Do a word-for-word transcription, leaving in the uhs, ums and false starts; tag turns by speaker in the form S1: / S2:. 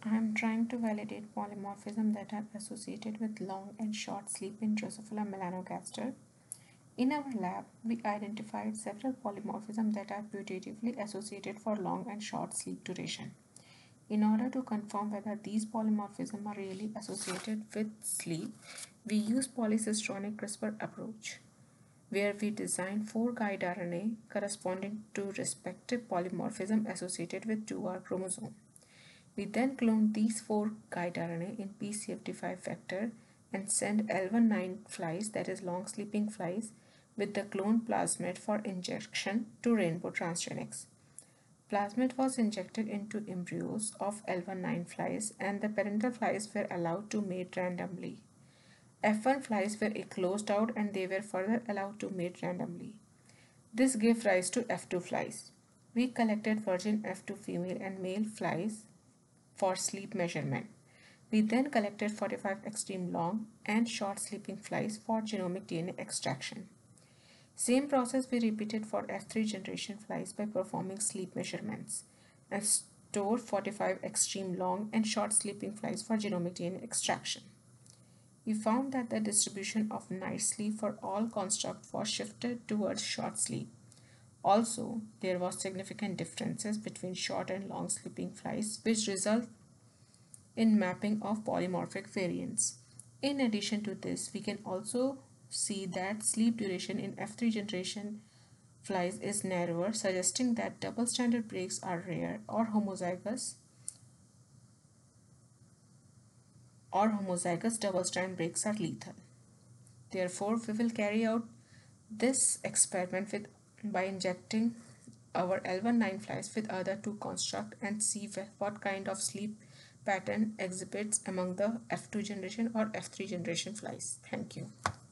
S1: I am trying to validate polymorphism that are associated with long and short sleep in Drosophila melanogaster. In our lab, we identified several polymorphisms that are putatively associated for long and short sleep duration. In order to confirm whether these polymorphisms are really associated with sleep, we use polycistronic CRISPR approach, where we design four guide R N A corresponding to respective polymorphism associated with two R chromosome. We then clone these four guide R N A in P C F T five vector and send L one nine flies, that is long sleeping flies, with the cloned plasmid for injection to Rainbow Transgenics. Plasmid was injected into embryos of L one nine flies and the parental flies were allowed to mate randomly. F one flies were closed out and they were further allowed to mate randomly. This gave rise to F two flies. We collected virgin F two female and male flies for sleep measurement. We then collected forty-five extreme long and short sleeping flies for genomic D N A extraction. Same process we repeated for F three generation flies by performing sleep measurements and stored forty-five extreme long and short sleeping flies for genomic D N A extraction. We found that the distribution of night sleep for all constructs was shifted towards short sleep. Also, there was significant differences between short and long sleeping flies, which result in mapping of polymorphic variants. In addition to this, we can also see that sleep duration in F three generation flies is narrower, suggesting that double stranded breaks are rare or homozygous or homozygous double strand breaks are lethal. Therefore, we will carry out this experiment with by injecting our L one nine flies with other two constructs and see what kind of sleep pattern exhibits among the F two generation or F three generation flies. Thank you.